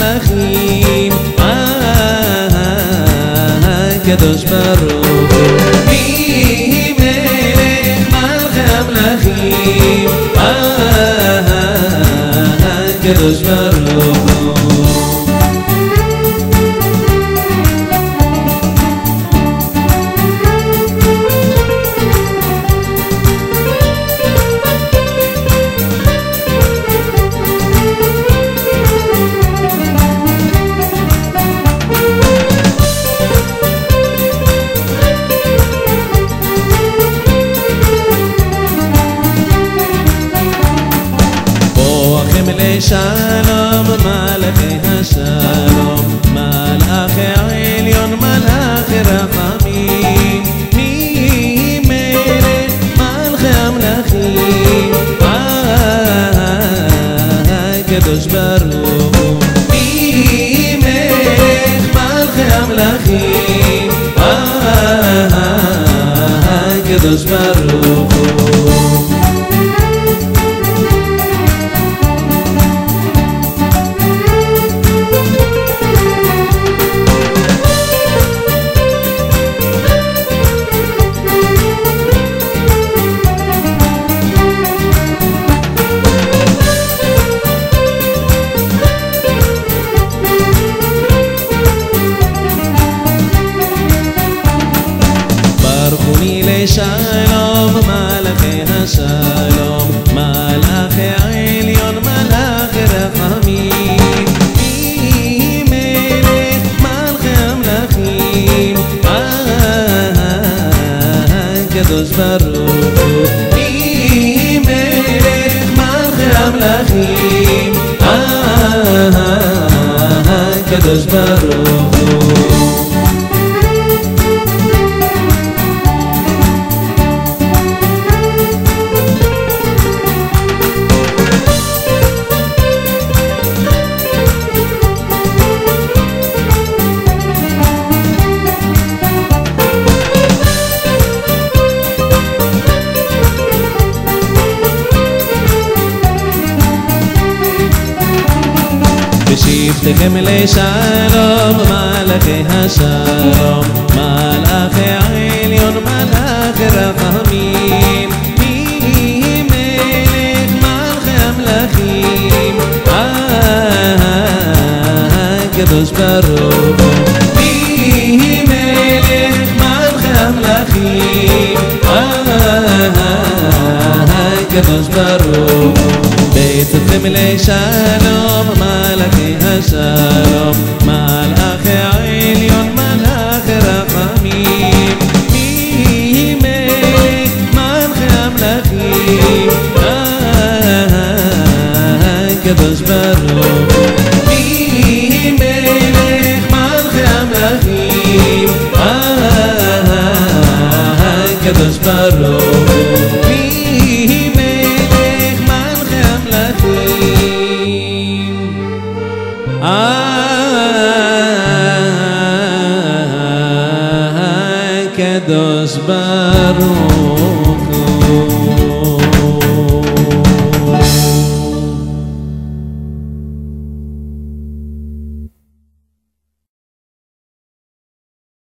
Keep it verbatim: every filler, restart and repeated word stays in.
המלאכים, הקדוש ברוך הוא. מי מלך מלכי המלאכים, הקדוש ברוך הוא. לשלום מלאכי השלום, מלאכי העליון מלאכי רחמים, מי מלך מלכי המלאכים, הקדוש ברוך הוא. מי מלך מלכי המלאכים, הקדוש ברוך הוא. לשלום מלאכי השלום, מלאכי העליון מלאכי רחמים, מי מלך מלכי המלאכים, הקדוש ברוך הוא. מי מלך מלכי המלאכים, הקדוש ברוך הוא. בשבתכם לשלום מלאכי השלום, מלאכי העליון מלאכי רחמים, מי מלך מלכי המלאכים, הקדוש ברוך הוא. מי מלך מלכי המלאכים, הקדוש ברוך הוא. בשבתכם לשלום מלאכי השלום, מלאכי העליון מלאכי רחמים, מי מלך מלכי המלאכים, הקדוש ברוך הוא. מי מלך מלכי המלאכים, הקדוש ברוך הוא. מי מלך מלכי המלאכים, הקדוש ברוך